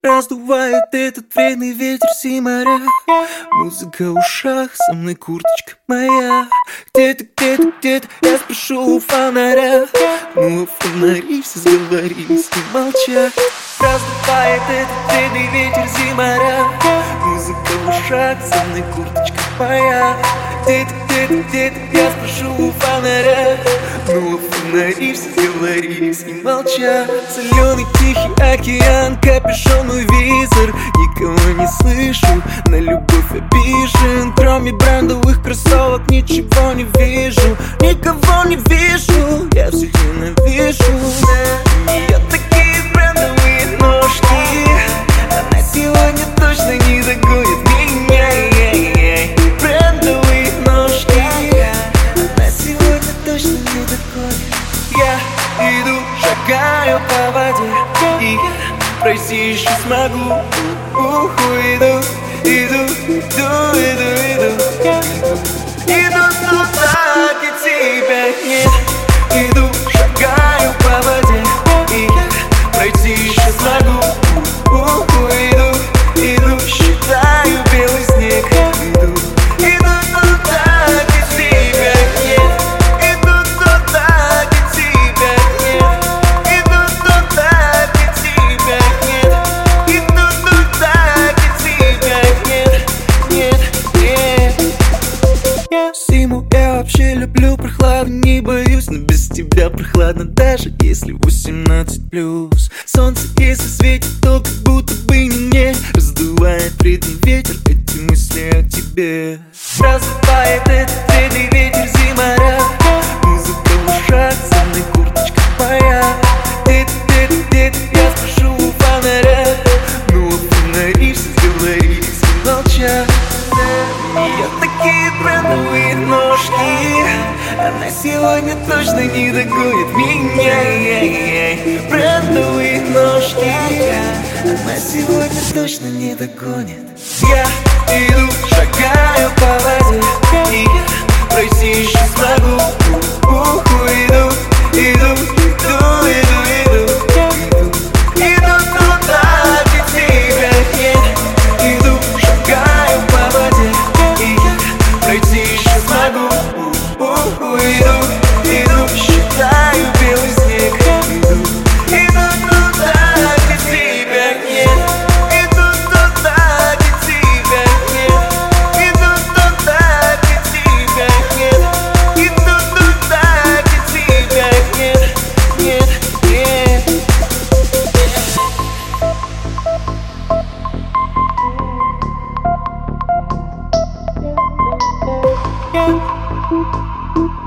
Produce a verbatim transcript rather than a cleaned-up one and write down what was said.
Раздувает этот вредный ветер зиморя. Музыка в ушах, со мной курточка моя. Где-то, где-то, где-то я спрошу у фонаря. Ну, фонари все сговорились и молчат. Раздувает этот вредный ветер зиморя. Музыка в ушах, со мной курточка моя. Где-то, где-то, где-то я спрошу у фонаря. Ну, фонари все сговорились и молчат. Соленый тихий океан, капюшон мой визор. Никого не слышу, на любовь обижен. Кроме брендовых кроссовок ничего не вижу. Никого не вижу, я всех ненавижу. У нее такие брендовые ножки, она сегодня точно не догонит меня. Брендовые ножки, она сегодня точно не догонит. Я иду, шагаю по воде, и я пройти еще смогу. Уху, иду, иду, иду, иду, иду, иду туда, где тебя нет. Иду, шагаю по воде, и я пройти еще смогу. Уху, иду, иду, считаю белый снег. Иду, иду туда, где тебя нет. Иду туда, где тебя нет. Иду туда, где тебя нет. Иду туда, где тебя нет. Нет, нет. Зиму я вообще люблю прохладу, не боюсь. Но без тебя прохладно, даже если восемнадцать плюс. Солнце если светит, то как будто бы не мне. Раздувает вредный ветер эти мысли о тебе. Раздувает этот вредный ветер зиморя. Музыка в ушах, со мной курточка моя. Где-то, где-то, где-то я спрошу у фонаря. Ну, фонари все сговорились и молчат. У нее такие брендовые ножки, она сегодня точно не догонит меня. Брендовые ножки, она сегодня точно не догонит. Я иду, шагаю по воде, и я пройти еще смогу. Уху, иду, иду, иду, иду, иду, иду туда, где тебя нет. Иду, шагаю по воде, и я пройти еще смогу. Уху, иду, иду, считаю белый снег. Иду, иду туда, где тебя нет. Иду туда, где тебя нет. Иду туда, где тебя нет. Иду туда, где тебя нет. Нет, нет.